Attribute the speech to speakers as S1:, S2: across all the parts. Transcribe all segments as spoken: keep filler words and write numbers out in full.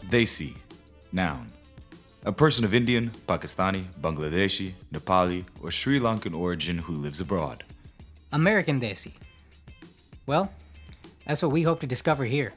S1: Desi, noun. A person of Indian, Pakistani, Bangladeshi, Nepali, or Sri Lankan origin who lives abroad.
S2: American Desi. Well, that's what we hope to discover here.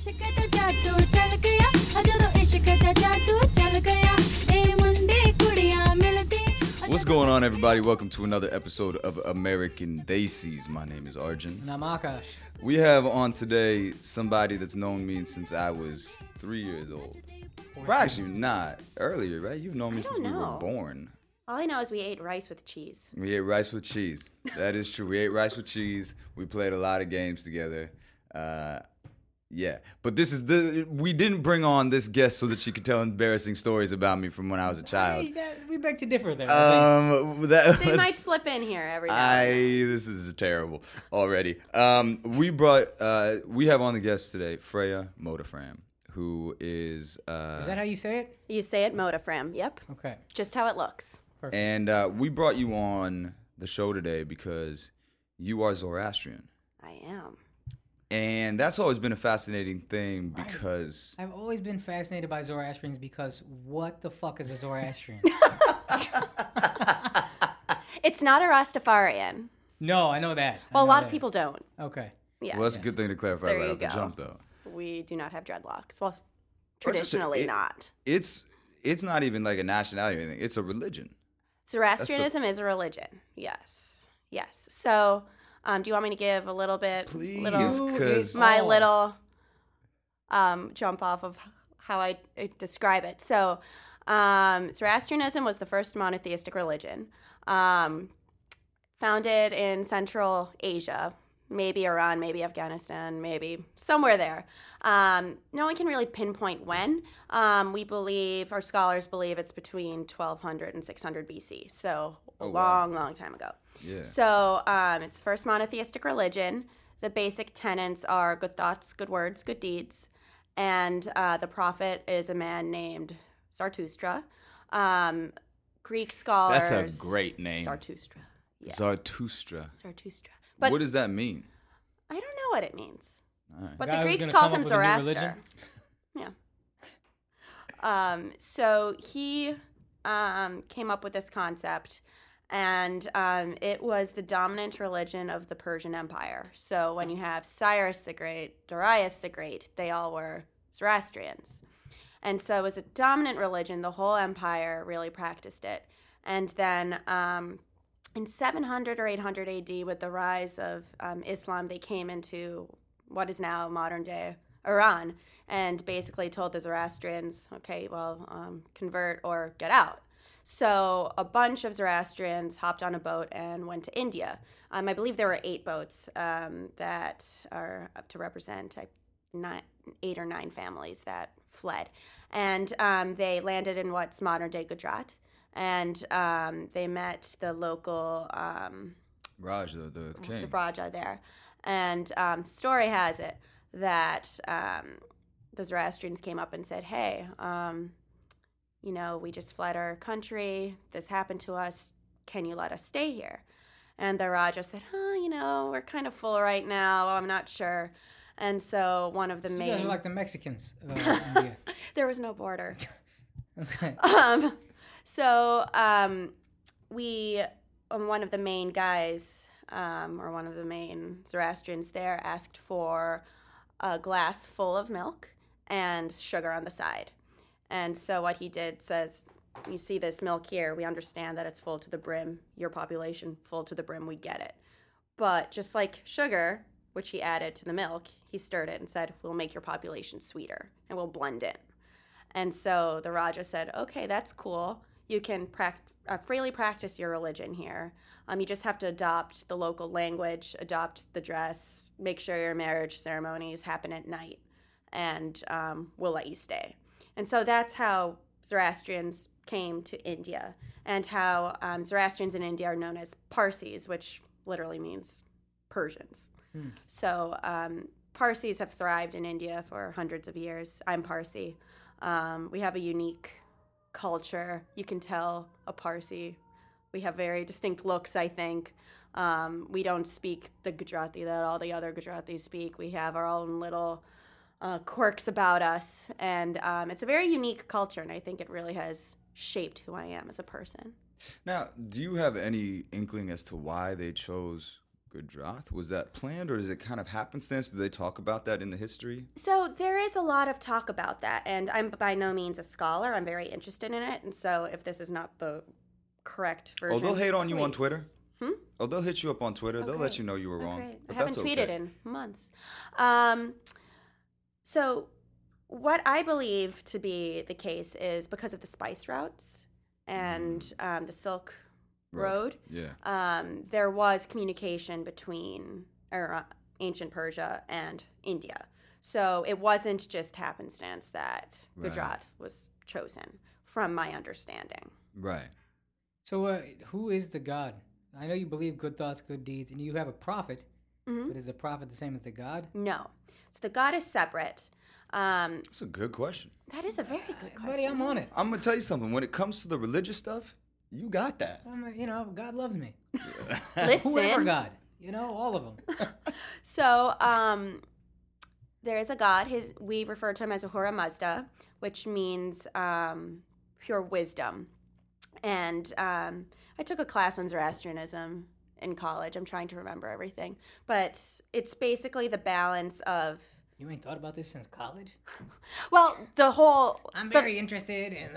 S1: What's going on, everybody? Welcome to another episode of American Desis. My name is Arjun.
S2: And I'm Akash.
S1: We have on today somebody that's known me since I was three years old. Well, actually, not earlier, right? You've known me
S3: I
S1: since
S3: don't
S1: we were
S3: know.
S1: born.
S3: All I know is we ate rice with cheese.
S1: We ate rice with cheese. That is true. We ate rice with cheese. We played a lot of games together. Uh, yeah, but this is the. We didn't bring on this guest so that she could tell embarrassing stories about me from when I was a child.
S2: Hey, that, we beg to differ there. I
S1: Um, that,
S3: They might
S1: let's-
S3: slip in here every now
S1: I
S3: and then.
S1: this is terrible already. Um, we brought uh, we have on the guest today Freya Modafram, who is uh,
S2: think. Is that how you say it?
S3: You say it Modafram. Yep.
S2: Okay.
S3: Just how it looks.
S2: Perfect.
S1: and uh, we brought you on the show today because you are Zoroastrian,
S3: I am.
S1: and that's always been a fascinating thing because
S2: I've always been fascinated by Zoroastrians because what the fuck is a Zoroastrian?
S3: It's not a Rastafarian.
S2: No, I know that. I
S3: Well, a
S2: know
S3: lot of
S2: that.
S3: people don't.
S2: Okay.
S3: Yes.
S1: well, that's a good thing to clarify
S3: There
S1: right
S3: you
S1: off the
S3: go.
S1: jump, though.
S3: We do not have dreadlocks. Well,
S1: Or just a-
S3: traditionally
S1: it-
S3: not.
S1: It's it's not even like a nationality or anything. It's a religion.
S3: Zoroastrianism is a religion. Yes. Yes. So, um, do you want me to give a little bit,
S1: Please,
S3: little,
S2: Who
S1: 'cause-
S2: is-
S3: my
S2: Oh.
S3: little um, jump off of how I uh, describe it. So, um, Zoroastrianism was the first monotheistic religion, um, founded in Central Asia, maybe Iran, maybe Afghanistan, maybe somewhere there. Um, no one can really pinpoint when. Um, we believe, our scholars believe, it's between twelve hundred and six hundred B C, so a
S1: Oh, wow.
S3: long, long time ago.
S1: Yeah.
S3: So um, it's the first monotheistic religion. The basic tenets are good thoughts, good words, good deeds. And uh, the prophet is a man named Zarathustra. Um, Greek scholars.
S1: That's a great name.
S3: Zarathustra. Yeah,
S1: Zarathustra.
S3: Zarathustra. But
S1: what does that mean?
S3: I don't know what it means.
S1: All right.
S3: But
S2: Guy
S3: the
S2: who's
S3: Greeks
S2: gonna
S3: called
S2: come
S3: him
S2: up with a new
S3: Zoroaster.
S2: religion?
S3: Yeah. Um, so he um, came up with this concept, and um, it was the dominant religion of the Persian Empire. So when you have Cyrus the Great, Darius the Great, they all were Zoroastrians. And so it was a dominant religion. The whole empire really practiced it. And then um, in seven hundred or eight hundred A D, with the rise of um, Islam, they came into what is now modern day Iran and basically told the Zoroastrians, okay, well, um, convert or get out. So a bunch of Zoroastrians hopped on a boat and went to India. Um, I believe there were eight boats um, that are up to represent uh, nine, eight or nine families that fled. And um, they landed in what's modern day Gujarat. And um, they met the local um,
S1: Raj, the, the king.
S3: the Raja there. And um, story has it that um, the Zoroastrians came up and said, hey, um, you know, we just fled our country. This happened to us. Can you let us stay here? And the Raja said, huh, you know, we're kind of full right now. I'm not sure. And so one of the
S2: So
S3: main...
S2: you guys are like the Mexicans of uh, India.
S3: There was no border.
S2: Okay.
S3: Um, so um, we, um, one of the main guys, um, or one of the main Zoroastrians there, asked for a glass full of milk and sugar on the side. And so what he did says, you see this milk here, we understand that it's full to the brim. Your population, full to the brim, we get it. But just like sugar, which he added to the milk, he stirred it and said, we'll make your population sweeter and we'll blend in. And so the Raja said, okay, that's cool. You can pract- uh, freely practice your religion here. Um, you just have to adopt the local language, adopt the dress, make sure your marriage ceremonies happen at night, and um, we'll let you stay. And so that's how Zoroastrians came to India, and how um, Zoroastrians in India are known as Parsis, which literally means Persians.
S2: Hmm.
S3: So um, Parsis have thrived in India for hundreds of years. I'm Parsi. Um, we have a unique culture. You can tell a Parsi. We have very distinct looks, I think. Um, we don't speak the Gujarati that all the other Gujaratis speak. We have our own little uh, quirks about us, and um, it's a very unique culture, and I think it really has shaped who I am as a person.
S1: Now, do you have any inkling as to why they chose Gujarat? Was that planned, or is it kind of happenstance? Do they talk about that in the history?
S3: So there is a lot of talk about that, and I'm by no means a scholar. I'm very interested in it, and so if this is not the correct version,
S1: Oh, they'll hate on you on
S3: please.
S1: Twitter?
S3: Hmm?
S1: Oh, they'll hit you up on Twitter. They'll let
S3: great.
S1: you know you were
S3: Oh,
S1: wrong.
S3: great. I
S1: But
S3: haven't
S1: that's
S3: tweeted
S1: okay.
S3: in months. Um, so what I believe to be the case is because of the spice routes and um, the Silk
S1: Right.
S3: Road,
S1: Yeah.
S3: um, there was communication between or, uh, ancient Persia and India. So it wasn't just happenstance that
S1: Right.
S3: Gujarat was chosen, from my understanding.
S1: Right.
S2: So, uh, who is the God? I know you believe good thoughts, good deeds, and you have a prophet.
S3: Mm-hmm.
S2: But is the prophet the same as the God?
S3: No. So the god is separate. Um,
S1: That's a good question.
S3: that is a very good question.
S2: Buddy, I'm on it.
S1: I'm gonna tell you something. When it comes to the religious stuff, you got that.
S2: I'm, a- you know, God loves me.
S3: Listen.
S2: Whoever God, you know, all of them.
S3: So um, there is a god. His we refer to him as Ahura Mazda, which means um, pure wisdom. And um, I took a class on Zoroastrianism in college. I'm trying to remember everything, but it's basically the balance of
S2: You ain't thought about this since college?
S3: well, the whole
S2: I'm
S3: the,
S2: very interested in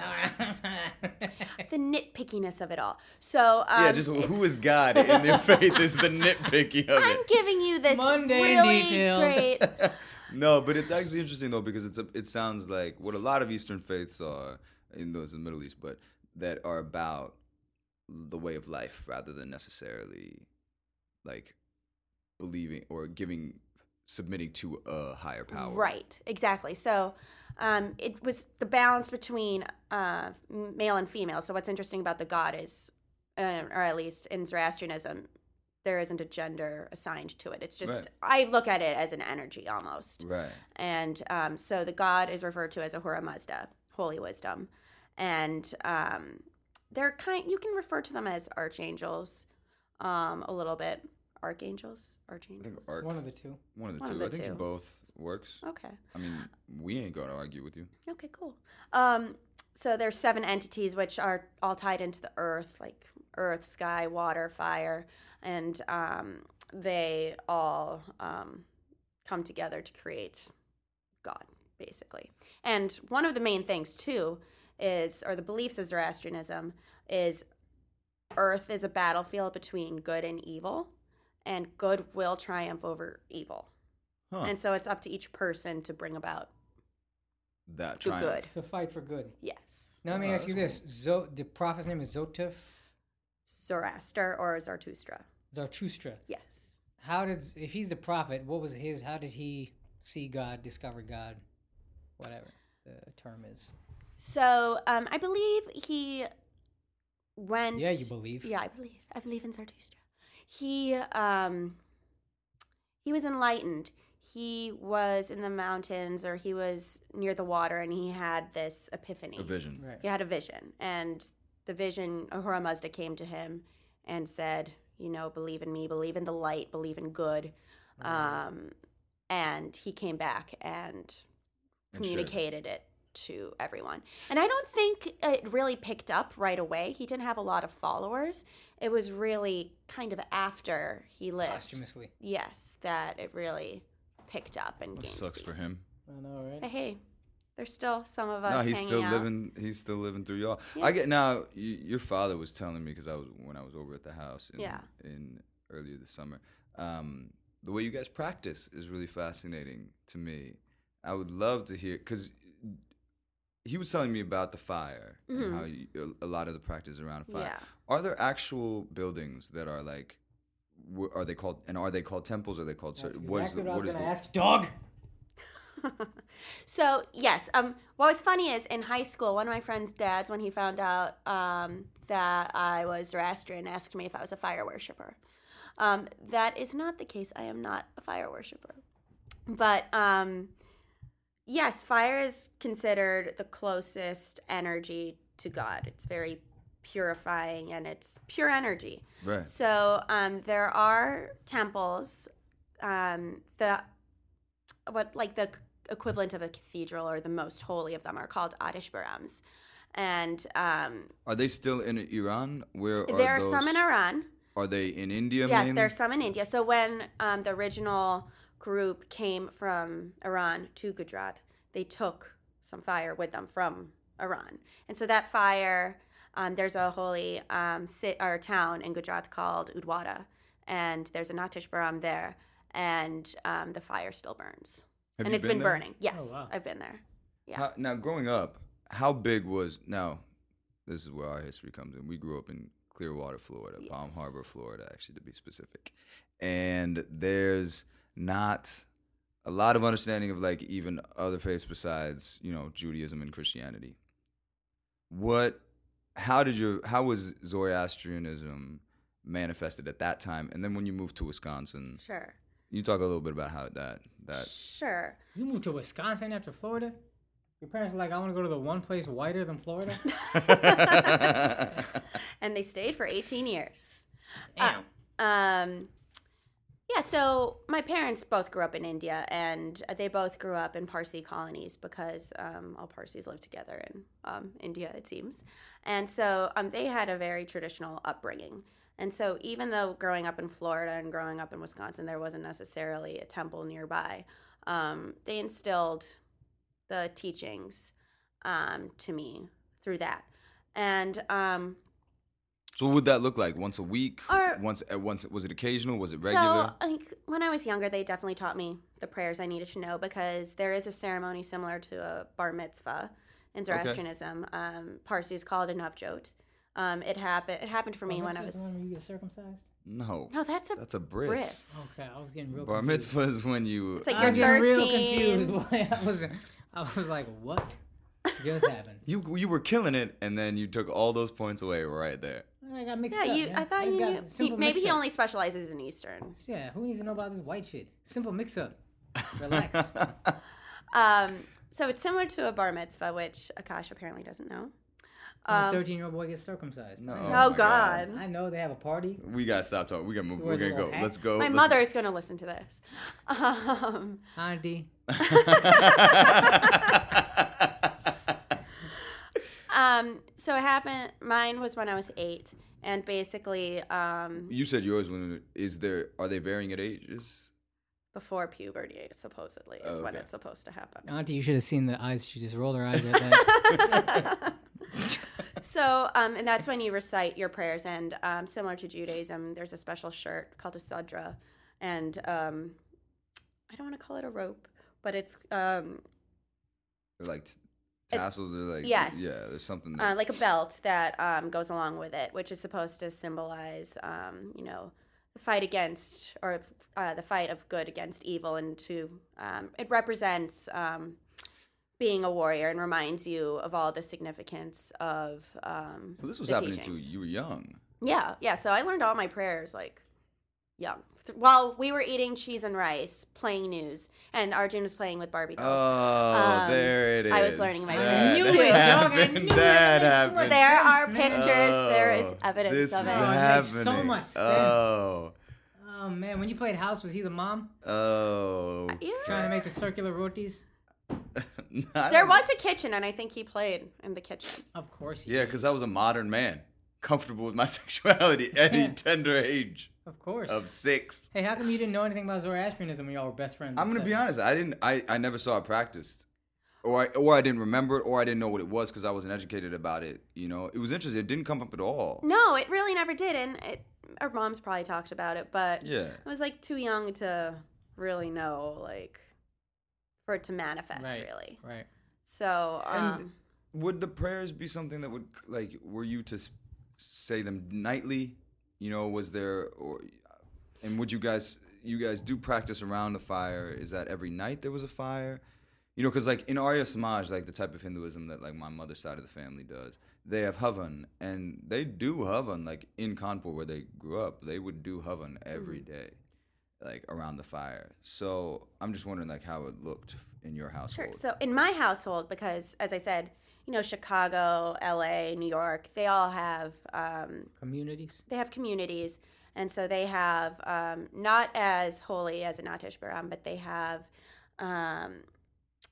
S3: the nitpickiness of it all. So um,
S1: yeah, just who
S3: it's-
S1: is God in their faith is the nitpicky of
S3: I'm
S1: it.
S3: giving you this
S2: Mundane
S3: really
S2: details.
S3: great.
S1: No, but it's actually interesting though because it's a, it sounds like what a lot of Eastern faiths are in those in the Middle East, but that are about the way of life rather than necessarily like believing or giving submitting to a higher power.
S3: Right, exactly. So um, it was the balance between uh, male and female. So what's interesting about the god is, uh, or at least in Zoroastrianism, there isn't a gender assigned to it. It's just,
S1: Right.
S3: I look at it as an energy almost.
S1: Right.
S3: And um, so the god is referred to as Ahura Mazda, holy wisdom. And um, they're kind, you can refer to them as archangels um, a little bit. Archangels?
S1: I
S3: Archangels?
S1: think arc,
S2: One of the two.
S1: one of the
S3: one of
S1: two.
S3: the
S1: I think
S3: two.
S1: you both works.
S3: Okay.
S1: I mean, we ain't gonna argue with you.
S3: Okay, cool. Um, so there's seven entities which are all tied into the earth, like earth, sky, water, fire, and um, they all um, come together to create God, basically. And one of the main things too is, or the beliefs of Zoroastrianism is, earth is a battlefield between good and evil, and good will triumph over evil.
S1: Huh.
S3: And so it's up to each person to bring about
S1: that
S3: the
S1: triumph.
S3: good.
S2: The fight for good.
S3: Yes.
S2: Now let me
S1: Oh,
S2: ask you
S1: that's
S2: this: Zo- the prophet's name is Zotef
S3: Zoroaster or Zarathustra.
S2: Zarathustra.
S3: Yes.
S2: How did, if he's the prophet, what was his? How did he see God, discover God, whatever the term is?
S3: So um, I believe he went.
S2: Yeah, you believe.
S3: Yeah, I believe. I believe in Zarathustra. He um, he was enlightened. He was in the mountains, or he was near the water, and he had this epiphany.
S1: A vision.
S2: Right.
S3: He had a vision, and the vision, Ahura Mazda came to him and said, you know, believe in me, believe in the light, believe in good. Um, and he came back and
S1: And
S3: communicated it to everyone. And I don't think it really picked up right away. He didn't have a lot of followers. It was really kind of after he lived.
S2: Posthumously.
S3: Yes, that it really picked up and
S1: That
S3: gained
S1: sucks
S3: steam.
S1: for him.
S2: I know, right?
S3: But hey, there's still some of us
S1: No, he's
S3: hanging
S1: still
S3: out.
S1: living. He's still living through y'all.
S3: Yeah.
S1: I get now. You, your father was telling me because I was when I was over at the house in,
S3: Yeah.
S1: in earlier this summer. Um, the way you guys practice is really fascinating to me. I would love to hear because he was telling me about the fire
S3: Mhm.
S1: and how you, a lot of the practice around a fire.
S3: Yeah.
S1: Are there actual buildings that are like? wh- Are they called? And are they called temples? Or are they called?
S2: That's
S1: certain- what is
S2: exactly
S1: the,
S2: what I
S1: what
S2: was
S1: is
S2: going to
S1: the-
S2: ask. Dog.
S3: So yes, um, what was funny is in high school, one of my friend's dads, when he found out um, that I was Zoroastrian, asked me if I was a fire worshiper. Um, that is not the case. I am not a fire worshiper. But um, yes, fire is considered the closest energy to God. It's very purifying and it's pure energy.
S1: Right.
S3: So um, there are temples, um, the what like the equivalent of a cathedral or the most holy of them are called Atish Barams. And um,
S1: Are they still in Iran? Where are
S3: there are
S1: those,
S3: some in Iran.
S1: Are they in India
S3: Yes,
S1: mainly?
S3: there's some in India. So when um, the original group came from Iran to Gujarat, they took some fire with them from Iran. And so that fire, um, there's a holy um, sit, or town in Gujarat called Udwada, and there's an Atish Baram there, and um, the fire still burns.
S1: Have
S3: and
S1: you
S3: it's
S1: been
S3: been
S1: there?
S3: burning. Yes,
S2: Oh, wow.
S3: I've been there. Yeah.
S1: How, now, growing up, how big was now? This is where our history comes in. We grew up in Clearwater, Florida, Palm
S3: Yes.
S1: Harbor, Florida, actually, to be specific. And there's not a lot of understanding of like even other faiths besides, you know, Judaism and Christianity. What, how did your, how was Zoroastrianism manifested at that time? And then when you moved to Wisconsin,
S3: Sure.
S1: you talk a little bit about how that, that.
S3: Sure.
S2: You moved to Wisconsin after Florida? Your parents are like, I want to go to the one place whiter than Florida?
S3: And they stayed for eighteen years.
S2: Damn.
S3: Um, yeah, so my parents both grew up in India, and they both grew up in Parsi colonies because um, all Parsis live together in um, India, it seems. And so um, they had a very traditional upbringing. And so even though growing up in Florida and growing up in Wisconsin, there wasn't necessarily a temple nearby, um, they instilled the teachings um, to me through that. And um,
S1: So what would that look like? Once a week?
S3: Or-
S1: once at once was it occasional? Was it regular?
S3: So, like, when I was younger, they definitely taught me the prayers I needed to know because there is a ceremony similar to a bar mitzvah in Zoroastrianism. Um, Parsis call it a navjot. Um, it happened. It happened for me
S2: Bar
S3: when I
S2: mitzvah is
S3: was.
S2: the one where you get circumcised?
S1: No.
S3: No, that's a
S1: That's a bris.
S3: bris.
S2: Okay, I was getting real
S1: Bar
S2: confused.
S1: mitzvah is when you.
S3: It's like
S2: I was
S3: you're
S2: getting real
S3: thirteen.
S2: confused. Boy, I was, I was like, what just happened?
S1: you you were killing it, and then you took all those points away right there.
S2: I got mixed
S3: Yeah,
S2: up.
S3: you.
S2: man.
S3: I thought
S2: just
S3: you
S2: got
S3: knew. He,
S2: simple
S3: maybe he
S2: mix-up.
S3: only specializes in Eastern.
S2: Yeah, who needs to know about this white shit? Simple mix-up. Relax.
S3: Um, so it's similar to a bar mitzvah, which Akash apparently doesn't know.
S2: When a
S3: Um,
S2: thirteen-year-old boy gets circumcised.
S1: No.
S2: I
S3: oh
S2: know.
S1: my
S3: God.
S2: I know they have a party.
S1: We gotta stop talking. We gotta move. We're
S2: Wears a
S1: gonna go.
S2: little hat.
S1: Let's go.
S3: My
S1: Let's-
S3: mother is going to listen to this. Um,
S2: Auntie.
S3: um, so it happened. Mine was when I was eight, and basically um,
S1: You said yours. When is there? Are they varying at ages?
S3: before puberty, supposedly, is
S1: Oh,
S3: when
S1: okay.
S3: it's supposed to happen.
S2: Auntie, you should have seen the eyes. She just rolled her eyes at that.
S3: So, um, and that's when you recite your prayers. And um, similar to Judaism, there's a special shirt called a sadra, and um, I don't want to call it a rope, but it's um,
S1: They're like t- tassels. Or like
S3: yes.
S1: Yeah. There's something. That,
S3: uh, like a belt that um, goes along with it, which is supposed to symbolize, um, you know, the fight against, or uh, the fight of good against evil, and to um, it represents um, being a warrior and reminds you of all the significance of. Um,
S1: well, this was
S3: the
S1: happening
S3: teachings.
S1: too. You were young.
S3: Yeah, yeah. So I learned all my prayers like young. Th- While we were eating cheese and rice, playing news, and Arjun was playing with Barbie dolls.
S1: Oh,
S3: Um,
S1: there it is.
S3: I was learning my
S1: That
S3: prayers, too.
S1: happened.
S2: Dog, I knew it.
S1: That
S2: Makes too much
S1: happened.
S3: There are
S2: sense,
S3: pictures.
S2: man.
S3: There is
S1: Oh,
S3: evidence
S1: this
S3: of
S1: is
S3: it.
S2: Oh, it makes so
S1: happening.
S2: much sense.
S1: Oh,
S2: Oh man, when you played house, was he the mom
S1: oh.
S3: Yeah.
S2: trying to make the circular rotis?
S1: I
S3: There
S1: don't-
S3: was a kitchen, and I think he played in the kitchen.
S2: Of course. He
S1: Yeah,
S2: did.
S1: because I was a modern man, comfortable with my sexuality at any tender age
S2: Of course.
S1: of six.
S2: Hey, how come you didn't know anything about Zoroastrianism when y'all were best friends?
S1: I'm
S2: at
S1: gonna be
S2: seven?
S1: honest. I didn't. I, I never saw it practiced, or I, or I didn't remember it, or I didn't know what it was because I wasn't educated about it. You know, it was interesting. It didn't come up at all.
S3: No, it really never did, and it, our moms probably talked about it, but
S1: Yeah.
S3: I was like too young to really know, like, for it to manifest,
S2: Right.
S3: really.
S2: Right.
S3: So,
S1: And
S3: um,
S1: would the prayers be something that would like? Were you to s- say them nightly? You know, was there or? And would you guys? You guys do practice around the fire? Is that every night there was a fire? You know, because like in Arya Samaj, like the type of Hinduism that like my mother's side of the family does, they have Havan, and they do Havan like in Kanpur where they grew up. They would do Havan every day, like around the fire. So I'm just wondering like how it looked in your household.
S3: sure. So, in my household, because as I said, you know, Chicago, L A, New York, they all have um,
S2: Communities.
S3: they have communities, and so they have um, not as holy as an Atish Baram, but they have um,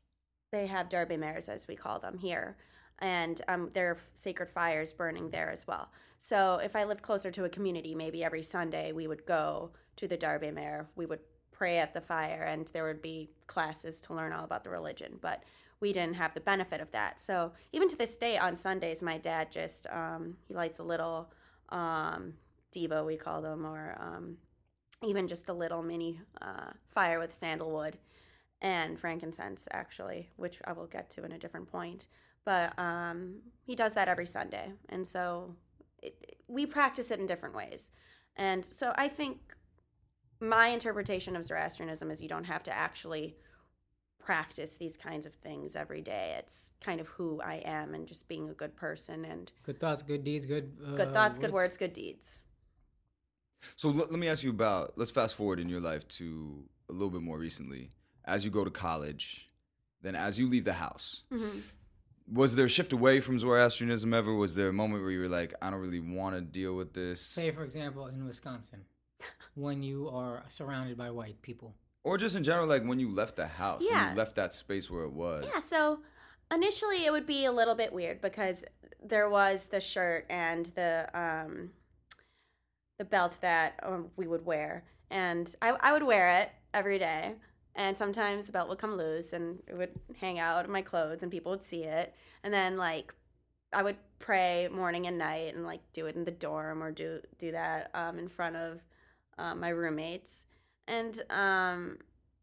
S3: they have Darbe Meirs, as we call them here, and um, there are sacred fires burning there as well. So if I lived closer to a community, maybe every Sunday we would go to the Darbe Meir. We would pray at the fire, and there would be classes to learn all about the religion. But we didn't have the benefit of that. So even to this day, on Sundays, my dad just um, he lights a little um, Devo, we call them, or um, even just a little mini uh, fire with sandalwood and frankincense, actually, which I will get to in a different point. But um, he does that every Sunday, and so it, we practice it in different ways. And so I think my interpretation of Zoroastrianism is you don't have to actually practice these kinds of things every day. It's kind of who I am and just being a good person and
S2: Good thoughts, good deeds, good uh,
S3: good thoughts, good
S2: what's-
S3: words, good deeds.
S1: So l- let me ask you about, let's fast forward in your life to a little bit more recently. As you go to college, then as you leave the house,
S3: Mm-hmm.
S1: was there a shift away from Zoroastrianism ever? Was there a moment where you were like, I don't really want to deal with this?
S2: Say, for example, in Wisconsin, when you are surrounded by white people.
S1: Or just in general, like when you left the house, when
S3: Yeah.
S1: you left that space where it was.
S3: Yeah, so initially it would be a little bit weird because there was the shirt and the um, the belt that um, we would wear, and I, I would wear it every day. And sometimes the belt would come loose and it would hang out in my clothes and people would see it. And then like I would pray morning and night and like do it in the dorm or do do that um, in front of um, my roommates. And um,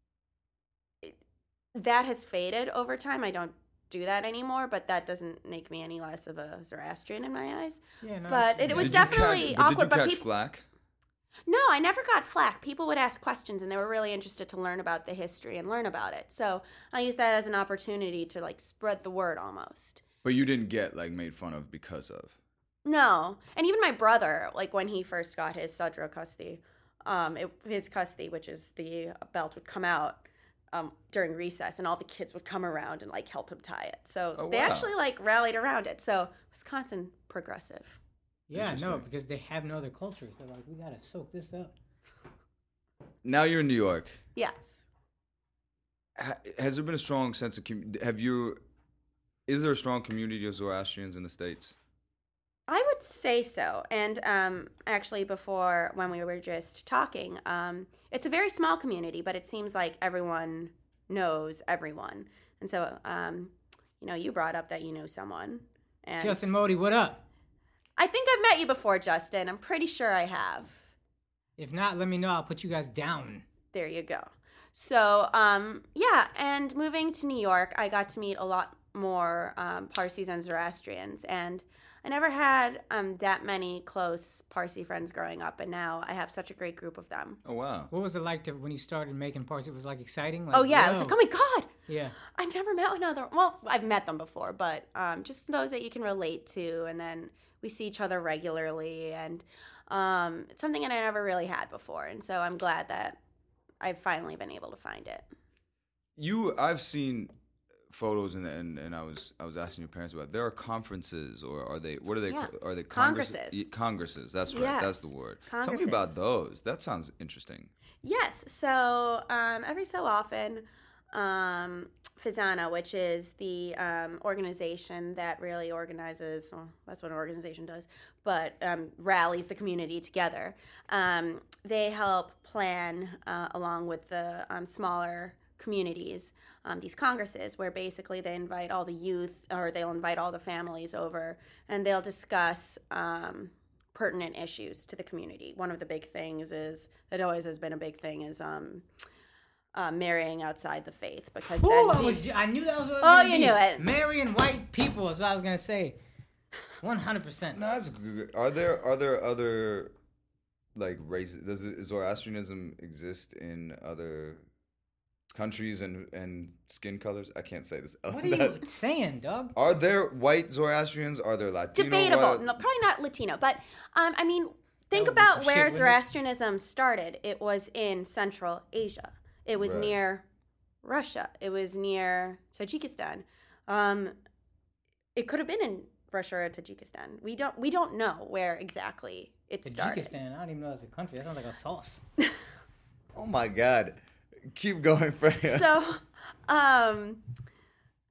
S3: it, that has faded over time. I don't do that anymore, but that doesn't make me any less of a Zoroastrian in my eyes.
S2: Yeah, no,
S3: But
S2: it's-
S3: it was
S1: Did you
S3: definitely
S1: catch, but
S3: awkward,
S1: Did you
S3: but
S1: catch
S3: peop-
S1: flack?
S3: No, I never got flack. People would ask questions and they were really interested to learn about the history and learn about it. So I used that as an opportunity to like spread the word almost.
S1: But you didn't get like made fun of because of.
S3: No. And even my brother, like when he first got his Sadra Kusti, um, it, his Kusti, which is the belt, would come out um, during recess and all the kids would come around and like help him tie it. So
S1: Oh,
S3: they
S1: wow.
S3: actually like rallied around it. So Wisconsin, progressive.
S2: Yeah, no,
S1: Interesting.
S2: because they have no other cultures. They're like, we gotta soak this up.
S1: Now you're in New York.
S3: Yes.
S1: Ha- Has there been a strong sense of com- have you? Is there a strong community of Zoroastrians in the States?
S3: I would say so. And um, actually, before when we were just talking, um, it's a very small community, but it seems like everyone knows everyone. And so, um, you know, you brought up that you know someone. And
S2: Justin Modi, what up?
S3: I think I've met you before, Justin. I'm pretty sure I have.
S2: If not, let me know. I'll put you guys down.
S3: There you go. So, um, yeah, and moving to New York, I got to meet a lot more um, Parsis and Zoroastrians, and I never had um, that many close Parsi friends growing up, and now I have such a great group of them.
S1: Oh wow.
S2: What was it like to when you started making parts? It was like exciting. Like,
S3: Oh yeah, I was
S2: yo.
S3: like, oh my god,
S2: Yeah.
S3: I've never met another. Well, I've met them before, but um, just those that you can relate to, and then we see each other regularly, and um, it's something that I never really had before, and so I'm glad that I've finally been able to find it.
S1: You, I've seen photos and and, and I was I was asking your parents about. There are conferences, or are they? What are they?
S3: Yeah.
S1: Are they
S3: Congresses.
S1: Congresses? Congresses. That's right. That's the
S3: Yes.
S1: word. Tell me
S3: Congresses.
S1: about those. That sounds interesting.
S3: Yes. So um, every so often, um, Fizana, which is the um, organization that really organizes, well, that's what an organization does, but um, rallies the community together. Um, they help plan, uh, along with the um, smaller communities, um, these congresses where basically they invite all the youth, or they'll invite all the families over, and they'll discuss um, pertinent issues to the community. One of the big things is, that always has been a big thing, is um, uh, marrying outside the faith, because
S2: Ooh,
S3: then
S2: I, was, I knew that was what it was
S3: Oh,
S2: gonna
S3: you
S2: be.
S3: knew it.
S2: Marrying white people is what I was gonna say. One hundred percent.
S1: No, that's good. Are there are there other like races? Does it- Zoroastrianism exist in other countries and and skin colors? I can't say this.
S2: What are you saying, dog?
S1: Are there white Zoroastrians? Are there Latino?
S3: debatable.
S1: white-
S3: No, probably not Latino, but um, I mean, think
S2: would be
S3: about
S2: some
S3: where
S2: shit, wouldn't it?
S3: Zoroastrianism started. It was in Central Asia. It was
S1: Right.
S3: near Russia. It was near Tajikistan. Um, it could have been in Russia or Tajikistan. We don't. We don't know where exactly it started.
S2: Tajikistan. I don't even know that's a country. That sounds like a sauce.
S1: Oh my God! Keep going, Freya.
S3: So, um,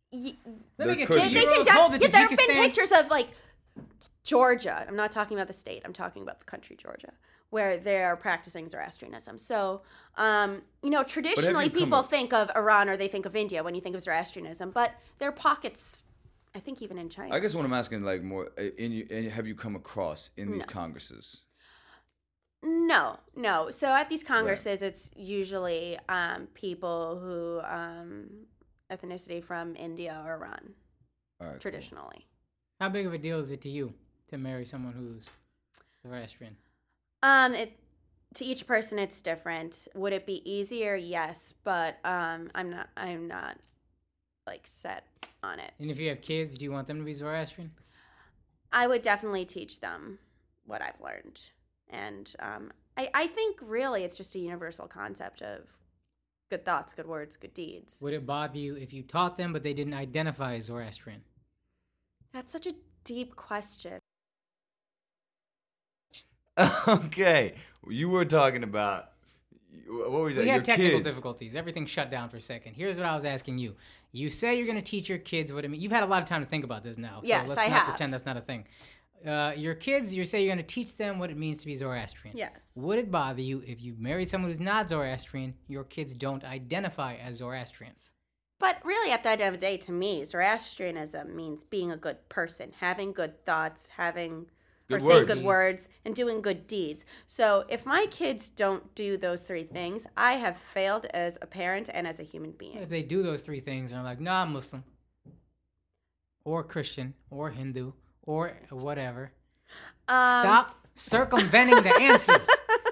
S3: y-
S2: Let
S1: There
S2: me get
S1: could
S3: they,
S1: be.
S3: they
S2: Euros,
S3: can
S2: hold
S3: def-
S2: the
S3: yeah, there have been
S2: Tajikistan.
S3: pictures of like Georgia. I'm not talking about the state. I'm talking about the country Georgia, where they are practicing Zoroastrianism. So, um, you know, traditionally
S1: you come
S3: people
S1: up-
S3: think of Iran or they think of India when you think of Zoroastrianism, but there are pockets, I think, even in China.
S1: I guess what I'm asking, like, more, uh, in, you- in have you come across in these
S3: No.
S1: congresses?
S3: No, no. So at these congresses, it's usually um, people who um, ethnicity from India or Iran,
S1: All right, cool.
S3: traditionally.
S2: How big of a deal is it to you to marry someone who's Zoroastrian?
S3: Um, it to each person it's different. Would it be easier? Yes, but um, I'm not. I'm not like set on it.
S2: And if you have kids, do you want them to be Zoroastrian?
S3: I would definitely teach them what I've learned, and um, I I think really it's just a universal concept of good thoughts, good words, good deeds.
S2: Would it bother you if you taught them but they didn't identify as Zoroastrian?
S3: That's such a deep question.
S1: Okay, you were talking about what were you?
S2: We
S1: your
S2: had technical
S1: kids.
S2: difficulties. Everything shut down for a second. Here's what I was asking you. You say you're going to teach your kids what it means. You've had a lot of time to think about this now. So
S3: Yes,
S2: let's
S3: I
S2: not
S3: have.
S2: pretend that's not a thing. Uh, your kids, you say you're going to teach them what it means to be Zoroastrian.
S3: Yes.
S2: Would it bother you if you married someone who's not Zoroastrian, your kids don't identify as Zoroastrian?
S3: But really, at the end of the day, to me, Zoroastrianism means being a good person, having good thoughts, having
S1: Good
S3: or saying
S1: words.
S3: good words, and doing good deeds. So if my kids don't do those three things, I have failed as a parent and as a human being.
S2: If they do those three things and are like, nah, I'm Muslim, or Christian, or Hindu, or whatever,
S3: Um,
S2: stop circumventing the answers.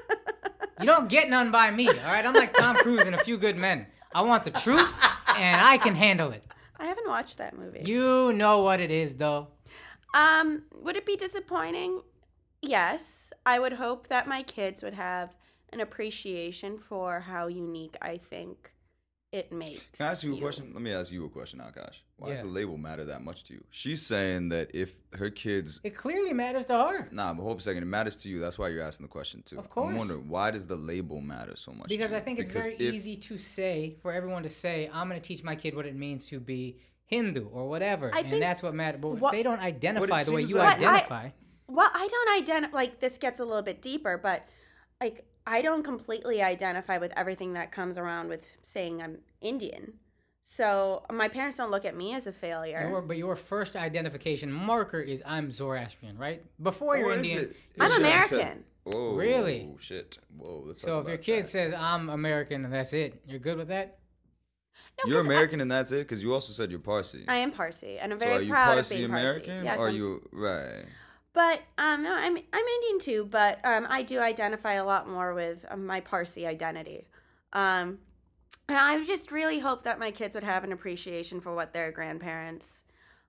S2: You don't get none by me, all right? I'm like Tom Cruise in A Few Good Men. I want the truth, and I can handle it.
S3: I haven't watched that movie.
S2: You know what it is, though.
S3: Um, would it be disappointing? Yes. I would hope that my kids would have an appreciation for how unique I think it makes.
S1: Can I ask you a question? Let me ask you a question, Akash. Why does
S2: Yeah.
S1: the label matter that much to you? She's saying that if her kids,
S2: It clearly matters to her.
S1: nah, but hold a second, it matters to you. That's why you're asking the question too.
S2: Of course.
S1: I'm wondering, why does the label matter so much?
S2: Because
S1: to
S2: I
S1: you?
S2: think it's
S1: Because
S2: very
S1: if-
S2: easy to say, for everyone to say, I'm going to teach my kid what it means to be Hindu or whatever.
S3: I
S2: and
S3: think
S2: that's what matters. But
S3: what-
S2: if they don't identify the way
S1: seems
S2: you
S1: like-
S3: What I-
S2: identify,
S3: Well, I don't identify, like, this gets a little bit deeper, but, like, I don't completely identify with everything that comes around with saying I'm Indian. So my parents don't look at me as a failure.
S2: your, but your first identification marker is I'm Zoroastrian, right? Before you're
S1: Or is
S2: Indian.
S1: it-
S3: I'm
S1: is it-
S3: American.
S1: Oh,
S2: Really?
S1: shit. Whoa, let's
S2: So
S1: talk
S2: if your
S1: about
S2: kid
S1: that.
S2: says I'm American and that's it, you're good with that?
S3: No,
S1: You're
S3: 'cause I-
S1: American and that's it? Because you also said you're Parsi.
S3: I am Parsi, and I'm
S1: So
S3: very
S1: are you
S3: proud of
S1: Parsi
S3: being
S1: American?
S3: Parsi. Yes,
S1: or are
S3: I'm-
S1: you right?
S3: But um, no, I'm I'm Indian too, but um, I do identify a lot more with um, my Parsi identity. Um, and I just really hope that my kids would have an appreciation for what their grandparents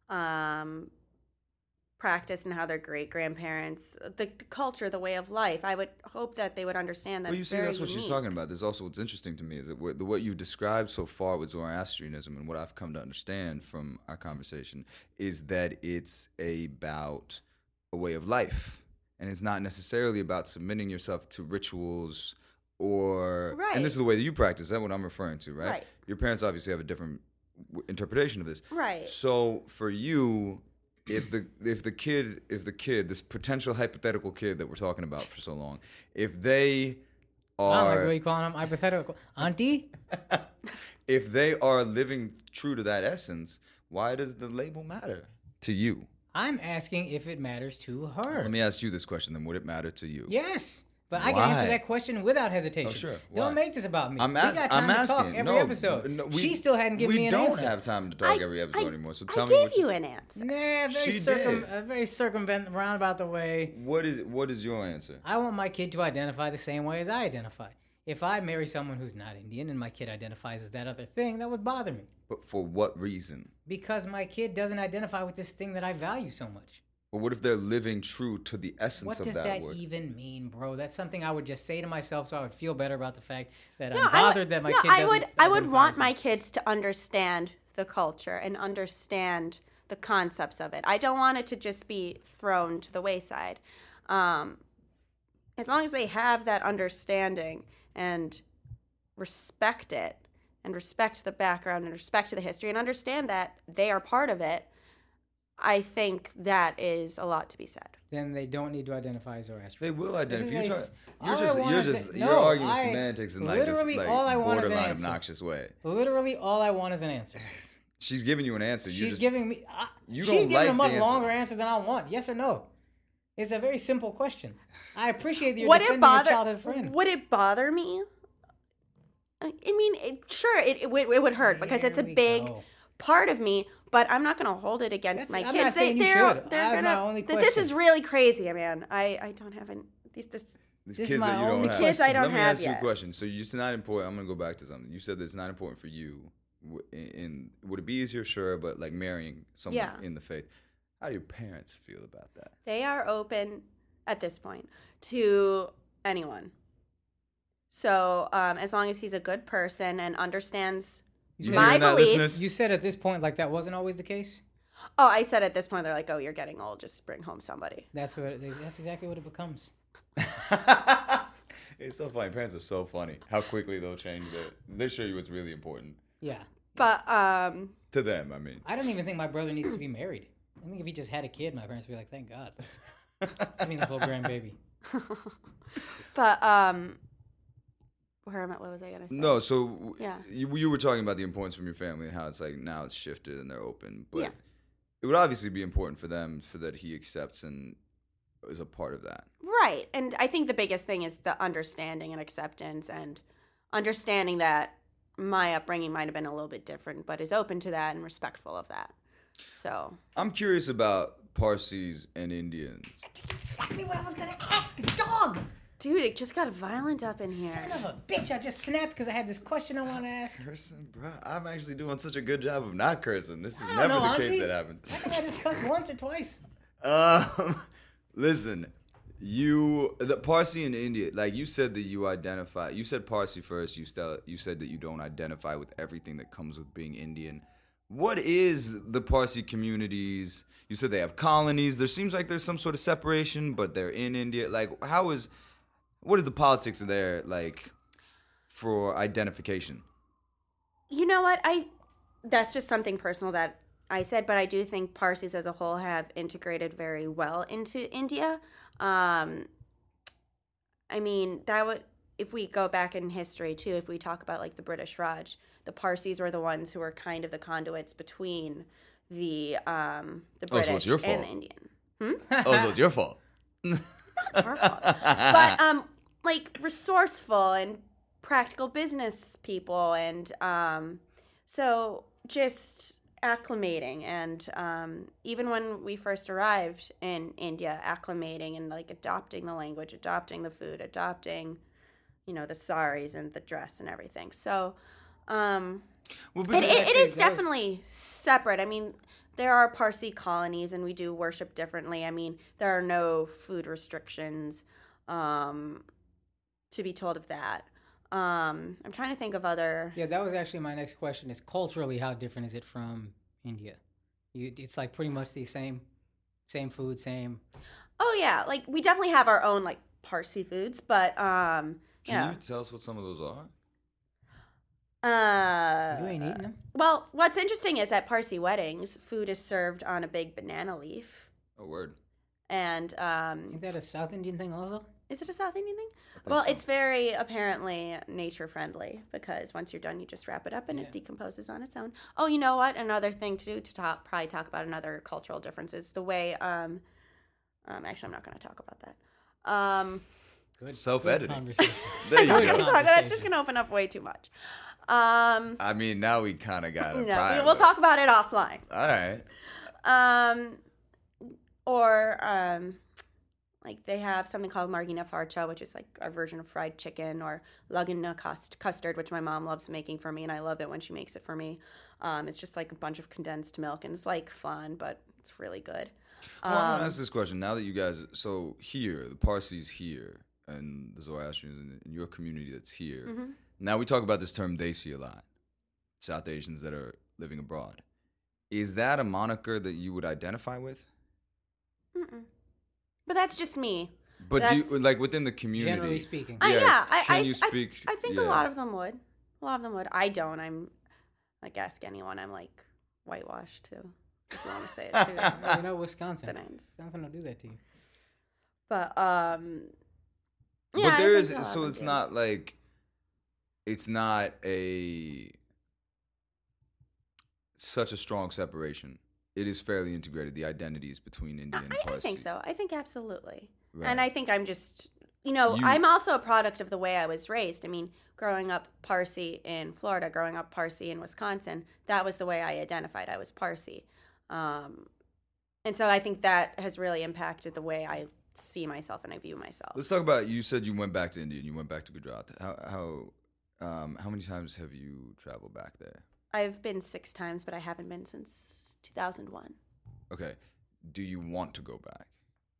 S3: um, practiced and how their great grandparents, the, the culture, the way of life. I would hope that they would understand that.
S1: Well, you
S3: it's
S1: see,
S3: very
S1: that's what she's
S3: unique.
S1: talking about. There's also what's interesting to me is that what, the, what you've described so far with Zoroastrianism and what I've come to understand from our conversation is that it's about a way of life. And it's not necessarily about submitting yourself to rituals or.
S3: Right.
S1: And this is the way that you practice. That's what I'm referring to, right?
S3: Right.
S1: Your parents obviously have a different w- interpretation of this.
S3: Right.
S1: So for you, if the if the kid if the kid this potential hypothetical kid that we're talking about for so long, if they
S2: I don't like the
S1: are
S2: way you call them hypothetical. Auntie?
S1: if they are living true to that essence, why does the label matter to you?
S2: I'm asking if it matters to her.
S1: Let me ask you this question then. Would it matter to you?
S2: Yes. But I can answer
S1: Why?
S2: that question without hesitation.
S1: Oh, sure. Why?
S2: Don't make this about me.
S1: I'm,
S2: we
S1: ask,
S2: got time
S1: I'm asking.
S2: to talk every
S1: no,
S2: episode.
S1: no, we,
S2: she still hadn't given
S1: we
S2: me an
S1: don't
S2: answer.
S1: have time to talk
S3: I-
S1: every episode
S3: I-
S1: anymore. So
S3: I
S1: tell me
S3: gave
S1: what
S3: you an answer.
S2: Nah, very
S1: She
S2: circum,
S1: did.
S2: uh, very circumvent, roundabout the way.
S1: What is what is your answer?
S2: I want my kid to identify the same way as I identify. If I marry someone who's not Indian and my kid identifies as that other thing, that would bother me.
S1: But for what reason?
S2: Because my kid doesn't identify with this thing that I value so much.
S1: But what if they're living true to the essence
S2: What
S1: of
S2: does
S1: that,
S2: that
S1: word?
S2: even mean, bro? That's something I would just say to myself so I would feel better about the fact that
S3: No,
S2: I'm
S3: I would-
S2: bothered that my
S3: no,
S2: kid
S3: I
S2: doesn't
S3: would I would
S2: identify
S3: want
S2: as
S3: my
S2: me.
S3: kids to understand the culture and understand the concepts of it. I don't want it to just be thrown to the wayside. Um, as long as they have that understanding and respect it and respect the background and respect the history and understand that they are part of it, I think that is a lot to be said.
S2: Then they don't need to identify as Zoroastrian.
S1: They will identify. You're,
S2: Isn't
S1: trying,
S2: this-
S1: you're
S2: all I
S1: just
S2: want
S1: you're
S2: is
S1: just
S2: a-
S1: you're
S2: no,
S1: arguing
S2: I-
S1: semantics in like this
S2: literally
S1: like
S2: all I want is an
S1: borderline
S2: answer.
S1: obnoxious way.
S2: Literally, all I want is an answer.
S1: She's giving you an answer. You
S2: She's
S1: just,
S2: giving me. I,
S1: you
S2: she's
S1: don't
S2: giving
S1: like
S2: a much
S1: the answer.
S2: longer answer than I want. Yes or no? It's a very simple question. I appreciate that you're
S3: Would it
S2: defending your
S3: bother?
S2: childhood friend.
S3: Would it bother me? I I mean, it, sure, it, it would it would hurt because
S2: There
S3: it's a
S2: we
S3: big
S2: go.
S3: part of me. But I'm not going to hold it against
S2: That's-
S3: my
S2: I'm
S3: kids.
S2: not saying you
S3: they're,
S2: should.
S3: They're
S2: That was
S3: gonna,
S2: my only
S3: th- This is
S2: question.
S3: really crazy, man. I, I don't have any. These this.
S1: These
S2: This is
S1: kids
S2: my
S1: that you don't
S2: only
S1: have.
S3: Kids I don't
S1: Let me
S3: have
S1: ask you a
S3: yet.
S1: question. So you, it's not important. I'm gonna go back to something. You said that it's not important for you. W- In, in would it be easier? Sure, but like marrying someone
S3: Yeah.
S1: in the faith. How do your parents feel about that?
S3: They are open at this point to anyone. So um, as long as he's a good person and understands
S2: You
S3: my
S1: hearing that,
S3: beliefs.
S1: listeners?
S2: You said at this point, like that wasn't always the case.
S3: Oh, I said at this point they're like, oh, you're getting old. Just bring home somebody.
S2: That's what. It, that's exactly what it becomes.
S1: It's so funny. Parents are so funny. How quickly they'll change it. They show you what's really important
S2: Yeah.
S3: But um,
S1: to them. I mean,
S2: I don't even think my brother needs to be married. I think if he just had a kid, my parents would be like, "Thank God." This, I mean, this little grandbaby.
S3: but um, where am I? What was I gonna say?
S1: no. So w-
S3: Yeah.
S1: you you were talking about the importance from your family and how it's like now it's shifted and they're open, but
S3: Yeah.
S1: it would obviously be important for them for that he accepts and is a part of that.
S3: Right. And I think the biggest thing is the understanding and acceptance and understanding that my upbringing might have been a little bit different, but is open to that and respectful of that. So
S1: I'm curious about Parsis and Indians.
S2: Exactly what I was gonna ask, dog.
S3: dude, it just got violent up in here.
S2: Son of a bitch! I just snapped because I had this question I want to ask.
S1: Cursing, bro. I'm actually doing such a good job of not cursing. This is
S2: I don't
S1: never
S2: know,
S1: the case
S2: Auntie.
S1: that happens.
S2: I think I just cussed once or twice.
S1: Um, listen, you the Parsi in India, like you said that you identify. You said Parsi first. You still you said that you don't identify with everything that comes with being Indian. What is the Parsi communities? You said they have colonies. There seems like there's some sort of separation, but they're in India. Like, how is what is the politics there like for identification?
S3: You know what? I that's just something personal that I said, but I do think Parsis as a whole have integrated very well into India. Um, I mean, that would if we go back in history too, if we talk about like the British Raj, the Parsis were the ones who were kind of the conduits between the um, the
S1: Oh, so
S3: British
S1: it's your
S3: and
S1: fault.
S3: the Indian.
S1: Oh, so it's your fault.
S3: Our fault. But um, like resourceful and practical business people, and um, so just acclimating, and um, even when we first arrived in India, acclimating and like adopting the language, adopting the food, adopting, you know, the saris and the dress and everything. So um,
S1: Well,
S3: it,
S1: but
S3: it, it
S2: actually
S3: is
S2: goes-
S3: definitely separate. I mean, there are Parsi colonies, and we do worship differently. I mean, there are no food restrictions, um, to be told of that. Um, I'm trying to think of other.
S2: Yeah, that was actually my next question. Is culturally, how different is it from India? You, it's like pretty much the same, same food, same.
S3: Oh yeah, like we definitely have our own like Parsi foods, but um,
S1: can
S3: yeah.
S1: you tell us what some of those are?
S3: Uh,
S2: You ain't eating them.
S3: well, what's interesting is at Parsi weddings, food is served on a big banana leaf,
S1: A word.
S3: and um,
S2: Ain't that a South Indian thing also?
S3: is it a South Indian thing?
S1: think
S3: Well,
S1: so.
S3: it's very apparently nature friendly because once you're done, you just wrap it up and
S2: Yeah.
S3: it decomposes on its own. Oh, you know what? Another thing to do to talk, probably talk about another cultural difference is the way. Um, um, actually, I'm not going to talk about that. Um,
S2: Good.
S1: Self-editing.
S2: good conversation.
S1: There you
S3: I'm
S1: go.
S3: gonna talk, that's
S2: Conversation.
S3: just going to open up way too much. Um,
S1: I mean, now we kind of got it.
S3: no, we- we'll talk about it offline.
S1: All right.
S3: Um, or um, like they have something called margina farcha, which is like our version of fried chicken, or lagana cust- custard, which my mom loves making for me, and I love it when she makes it for me. Um, it's just like a bunch of condensed milk, and it's like fun, but it's really good.
S1: Well, I'm
S3: Um,
S1: gonna ask this question now that you guys. So here, the Parsis here, and the Zoroastrians in, in your community that's here.
S3: Mhm.
S1: Now we talk about this term Desi a lot. South Asians that are living abroad. Is that a moniker that you would identify with?
S3: Mm-mm. But that's just me.
S1: But do you,
S3: That's-
S1: like within the community?
S2: Generally speaking.
S3: I,
S1: Yeah,
S3: yeah, I,
S1: can
S3: I,
S1: you
S3: I-
S1: speak-
S3: I, think
S1: yeah.
S3: a lot of them would. A lot of them would. I don't. I'm like, ask anyone. I'm like whitewashed too, if you want to say it too.
S2: Well, you know, Wisconsin.
S3: But I'm-
S2: Wisconsin will do that to you.
S3: But um, yeah,
S1: but
S3: I
S1: there
S3: think
S1: is,
S3: a lot of
S1: so
S3: them
S1: it's
S3: do.
S1: not like, it's not a such a strong separation. It is fairly integrated. The identities between India and
S3: I, I
S1: Parsi.
S3: think so. I think absolutely.
S1: Right.
S3: And I think I'm just, you know,
S1: You-
S3: I'm also a product of the way I was raised. I mean, growing up Parsi in Florida, growing up Parsi in Wisconsin, that was the way I identified. I was Parsi. Um, and so I think that has really impacted the way I see myself and I view myself.
S1: Let's talk about. You said you went back to India and you went back to Gujarat. How how um, how many times have you traveled back there?
S3: I've been six times, but I haven't been since two thousand one.
S1: Okay. Do you want to go back?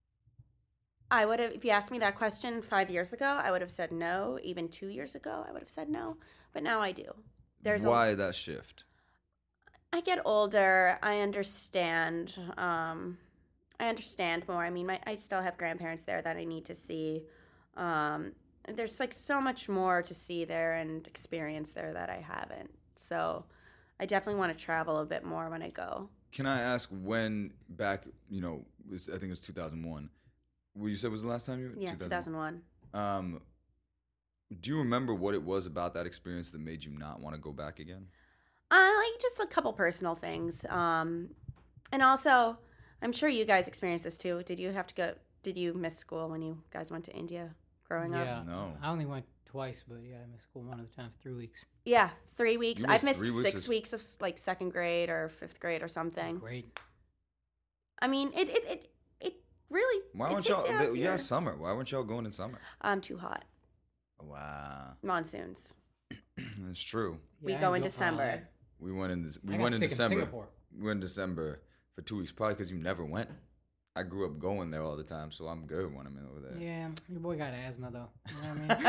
S3: I would have, if you asked me that question five years ago, I would have said no. Even two years ago, I would have said no. But now I do. There's a,
S1: Why that shift?
S3: I get older. I understand. Um, I understand more. I mean, my, I still have grandparents there that I need to see. Um, there's like so much more to see there and experience there that I haven't. So I definitely want to travel a bit more when I go.
S1: Can I ask when back? You know, it was- I think it was two thousand one. What you said was the last time you?
S3: Yeah, two thousand one.
S1: Um, do you remember what it was about that experience that made you not want to go back again?
S3: Uh, like just a couple personal things. Um, and also, I'm sure you guys experienced this too. Did you have to go? Did you miss school when you guys went to India growing up?
S2: Yeah.
S1: No.
S2: I only went twice, but yeah, I missed school one of the times, three weeks.
S3: Yeah, three weeks.
S1: You
S3: I've
S1: missed
S3: missed
S1: three weeks
S3: six
S1: of-
S3: weeks of like second grade or fifth grade or something.
S2: Great.
S3: I mean, it it it, it really.
S1: Why
S3: it
S1: weren't
S3: takes
S1: y'all?
S3: you out
S1: The, yeah,
S3: here.
S1: summer. Why weren't y'all going in summer?
S3: Um, too hot.
S1: Wow,
S3: Monsoons.
S1: that's true.
S3: We
S2: Yeah, I
S3: go in
S2: go-
S3: December.
S2: oh,
S1: We went in. This, we
S2: I got
S1: went in
S2: sick in
S1: December.
S2: Singapore.
S1: We went in December for two weeks, probably because you never went. I grew up going there all the time, so I'm good when I'm in over there.
S2: Yeah, your boy got asthma though. You know what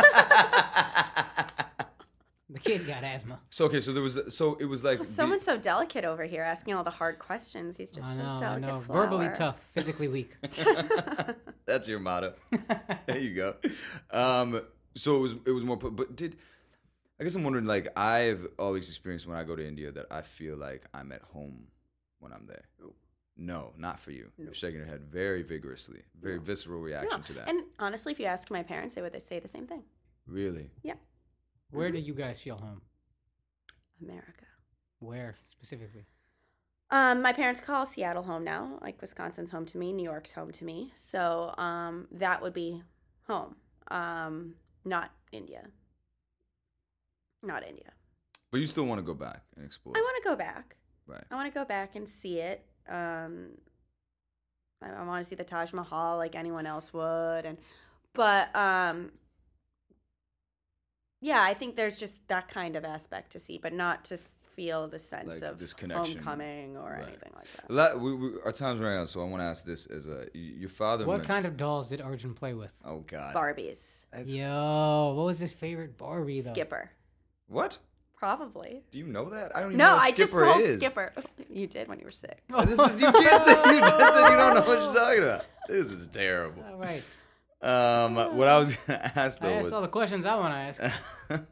S2: I mean? The kid got asthma.
S1: So okay, so there was so it was like the-
S3: Someone's so delicate over here asking all the hard questions. He's just
S2: I
S3: a
S2: know, I
S3: delicate
S2: know.
S3: flower.
S2: Verbally tough, physically weak.
S1: That's your motto. There you go. Um, so it was it was more, but did I guess I'm wondering, like, I've always experienced when I go to India that I feel like I'm at home when I'm there. No, not for you. You're shaking your head very vigorously, very visceral reaction
S3: No.
S1: to that.
S3: And honestly, if you ask my parents, they would they say the same thing.
S1: Really?
S3: Yeah,
S2: Where do you guys feel home?
S3: America.
S2: Where specifically?
S3: Um, my parents call Seattle home now. Like Wisconsin's home to me, New York's home to me. So um, that would be home. Um, not India. Not India.
S1: But you still want to go back and explore.
S3: I want to go back.
S1: Right.
S3: I want to go back and see it. Um, I, I want to see the Taj Mahal like anyone else would, and but um, yeah, I think there's just that kind of aspect to see, but not to feel the sense
S1: Like
S3: of
S1: this connection.
S3: homecoming or
S1: Right.
S3: anything like that.
S1: La- we, we, our time's running out, so I want to ask this: as a y- your father.
S2: What
S1: men-
S2: kind of dolls did Arjun play with?
S1: Oh God.
S3: Barbies,
S1: That's,
S2: Yo, what was his favorite Barbie though?
S3: Skipper,
S1: What?
S3: probably.
S1: Do you know that? I don't even
S3: No,
S1: know what
S3: I just
S1: Skipper
S3: called
S1: is.
S3: Skipper. You did when you were six.
S1: This is you can't say you just said you don't know what you're talking about. This is terrible.
S2: All right.
S1: Um, what I was gonna ask
S2: I
S1: though
S2: asked
S1: was,
S2: all the questions I want to ask.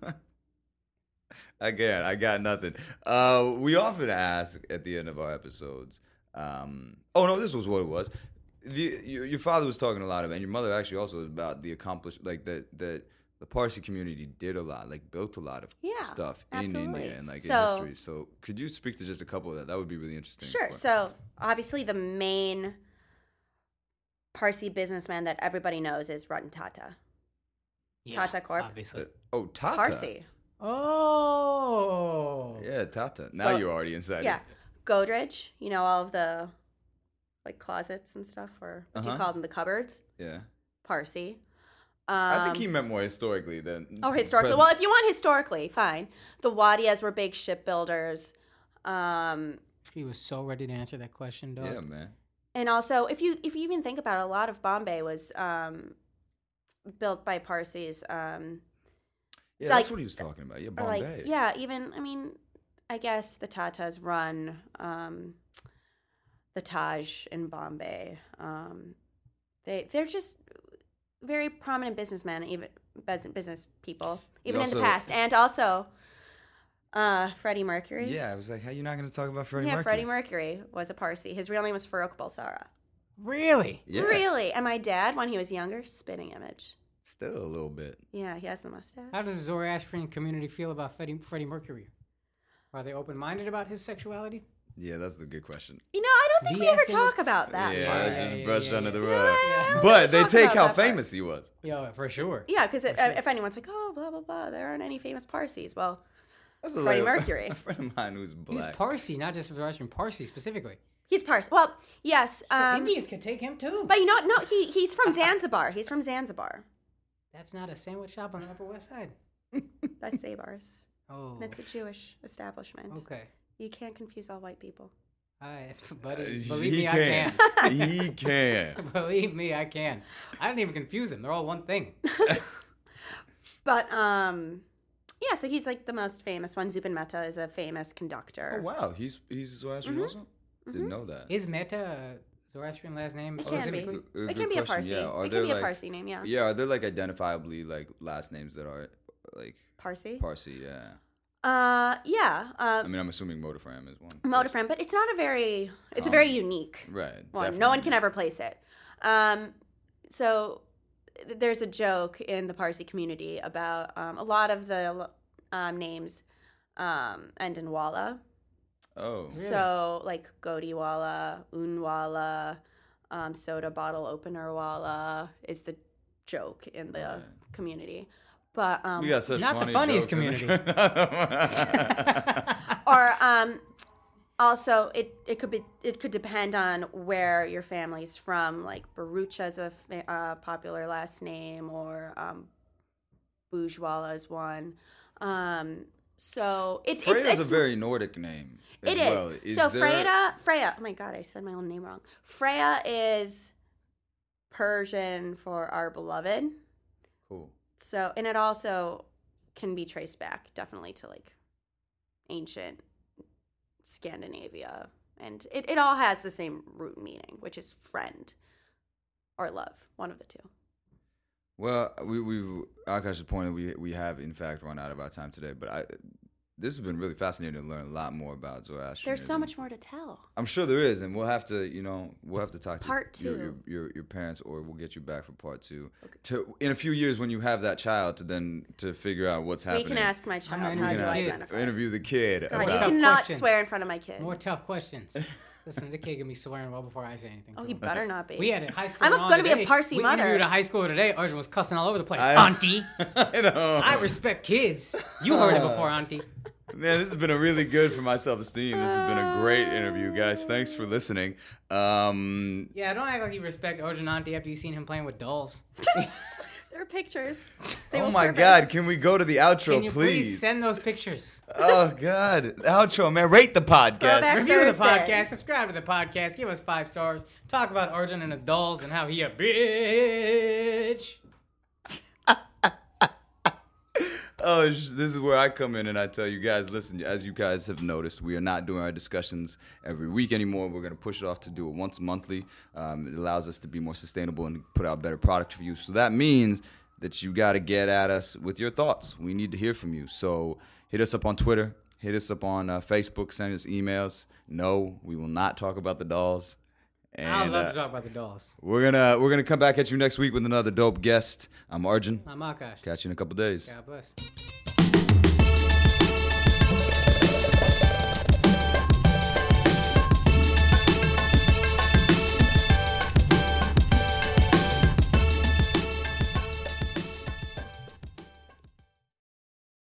S1: again, I got nothing. Uh, we often ask at the end of our episodes. Um, oh no, this was what it was. The, your, your father was talking a lot about, and your mother actually also was about the accomplished, like that that the Parsi community did a lot, like built a lot of
S3: Yeah,
S1: stuff
S3: absolutely.
S1: in India and like
S3: So-
S1: in history. So could you speak to just a couple of that? That would be really interesting.
S3: Sure.
S1: for-
S3: So obviously the main Parsi businessman that everybody knows is Ratan Tata. Tata Corp.
S2: Obviously.
S1: Uh, oh, Tata.
S3: Parsi.
S2: Oh.
S1: Yeah, Tata. Now
S3: Go-
S1: you're already inside.
S3: Yeah. Godrej, you know, all of the like closets and stuff, or what do you
S1: Uh-huh.
S3: call them, the cupboards?
S1: Yeah.
S3: Parsi. Um,
S1: I think he meant more historically than.
S3: Oh, historically.
S1: present.
S3: Well, if you want historically, fine. The Wadias were big shipbuilders. Um,
S2: He was so ready to answer that question, dog.
S1: Yeah, man.
S3: and also, if you if you even think about it, a lot of Bombay was um, built by Parsis. Um,
S1: Yeah,
S3: Like-
S1: that's what he was talking about. Yeah,
S3: or
S1: Bombay.
S3: like, yeah, even, I mean, I guess the Tatas run um, the Taj in Bombay. Um, they, they're just very prominent businessmen, even bus- business people, even in
S1: also-
S3: the past. And also, Uh, Freddie Mercury.
S1: Yeah, I was like, how you not going to talk about Freddie
S3: yeah,
S1: Mercury?
S3: Freddie Mercury was a Parsi. His real name was Farrokh Bulsara.
S2: Really?
S1: Yeah.
S3: Really? And my dad, when he was younger, spitting image.
S1: Still a little bit.
S3: Yeah, he has the mustache.
S2: How does the Zoroastrian community feel about Freddie, Freddie Mercury? Are they open-minded about his sexuality?
S1: Yeah, that's the good question.
S3: You know, I don't think
S2: The
S3: we ever
S2: asking-
S3: talk about that.
S1: yeah,
S3: part.
S1: that's
S2: Yeah,
S1: just
S2: yeah,
S1: brushed
S2: yeah,
S1: under
S2: yeah.
S1: the
S3: Yeah,
S1: rug.
S3: I don't
S1: But
S3: really
S1: they
S3: talk
S1: take
S3: about
S1: how
S3: that part.
S1: famous he was.
S2: Yeah, for sure.
S3: Yeah, because
S2: For sure.
S3: if anyone's like, oh, blah, blah, blah, there aren't any famous Parsis. Well,
S1: That's a
S3: Freddie
S1: like-
S3: Mercury.
S1: A friend of mine who's
S2: He's
S1: black.
S2: Parsi, not just Zoroastrian, Parsi specifically.
S3: he's Parsi. Well, yes.
S2: So
S3: Um,
S2: Indians could take him too.
S3: but you know what? No, he, he's from Zanzibar. He's from Zanzibar.
S2: That's not a sandwich shop on the Upper West Side.
S3: That's Zabar's.
S2: Oh,
S3: And it's a Jewish establishment.
S2: okay.
S3: You can't confuse all white people.
S2: I,
S1: Uh,
S2: buddy, believe
S1: he
S2: me,
S1: can.
S2: I
S1: he can.
S2: can. Believe me, I can. I don't even confuse them. They're all one thing.
S3: But um, yeah. So he's like the most famous one. Zubin Mehta is a famous conductor.
S1: Oh wow, he's he's Zoroastrian also. Didn't know that.
S2: Is Mehta a Zoroastrian last name?
S3: It can be.
S2: specifically?
S1: A
S3: It
S1: good
S3: can be a
S1: question,
S3: Parsi.
S1: yeah. Are
S3: It
S1: there
S3: can be a
S1: like-
S3: Parsi name. Yeah.
S1: Yeah, are there like identifiably like last names that are like
S3: Parsi.
S1: Parsi? Yeah.
S3: Uh, yeah.
S1: I
S3: Um,
S1: mean, I'm assuming Motorfram is one.
S3: Motorfram, but it's not a very. It's a
S1: Um,
S3: very unique
S1: Right.
S3: one. No one can
S1: definitely.
S3: ever place it. Um, so th- there's a joke in the Parsi community about um, a lot of the um, names um, end in wala.
S1: Oh.
S3: So like Godiwala, Unwala, um, soda bottle opener wala is the joke in the
S1: Okay.
S3: community. But um,
S1: We got such
S2: Not the
S1: funny
S2: funniest
S1: jokes in
S2: community.
S1: the-
S3: or um, also it, it could be it could depend on where your family's from. Like Baruch is a fa- uh, popular last name, or um, Bourgeois is one. Um, so it, it's
S1: Freya's
S3: it's
S1: a very Nordic name. As
S3: It is.
S1: Well. is
S3: so
S1: there-
S3: Freya, Freya. Oh my god, I said my own name wrong. Freya is Persian for our beloved.
S1: Cool.
S3: So, and it also can be traced back definitely to like ancient Scandinavia, and it, it all has the same root meaning, which is friend or love, one of the two.
S1: Well, we we Akash's point, we we have in fact run out of our time today, but I this has been really fascinating to learn a lot more about Zoroastrianism.
S3: There's so much more to tell.
S1: I'm sure there is, and we'll have to, you know, we'll have to talk to
S3: Part
S1: your,
S3: two.
S1: your, your your parents, or we'll get you back for part two. To in a few years when you have that child, to then to figure out what's happening.
S3: We can ask my child
S2: I'm
S3: how
S1: We
S3: do
S1: can
S3: I
S1: ask-
S3: identify.
S1: interview the kid.
S3: God, you
S1: about-
S2: Tough
S3: cannot
S2: questions.
S3: swear in front of my kid.
S2: More tough questions. Listen, the kid can be swearing well before I say anything.
S3: Oh,
S2: to
S3: he
S2: him.
S3: better not be.
S2: We had a high school.
S3: I'm
S2: on
S3: gonna be a
S2: today.
S3: Parsi
S2: we
S3: mother.
S2: interviewed a high schooler today. Arjun was cussing all over the place.
S1: I-
S2: Auntie,
S1: I know.
S2: I respect kids. You heard it before, Auntie.
S1: Man, this has been a really good for my self-esteem. This has been a great interview, guys. Thanks for listening. Um,
S2: Yeah, don't act like you respect Arjun Auntie after you've seen him playing with dolls.
S3: There are pictures. They
S1: oh
S3: will
S1: my
S3: surface.
S1: God, can we go to the outro,
S2: Can you please
S1: please?
S2: send those pictures?
S1: Oh God, the outro, man. Rate the podcast.
S3: Throwback
S2: Review the
S3: Thursday.
S2: podcast, subscribe to the podcast, give us five stars, talk about Arjun and his dolls and how he a bitch.
S1: Oh, sh- this is where I come in and I tell you guys, listen, as you guys have noticed, we are not doing our discussions every week anymore. We're going to push it off to do it once monthly. Um, it allows us to be more sustainable and put out better product for you. So that means that you got to get at us with your thoughts. We need to hear from you. So hit us up on Twitter. Hit us up on uh, Facebook. Send us emails. No, we will not talk about the dolls. And,
S2: I'd love
S1: uh,
S2: to talk about the dolls.
S1: We're gonna we're gonna come back at you next week with another dope guest. I'm Arjun.
S2: I'm Akash.
S1: Catch you in a couple days.
S2: God bless.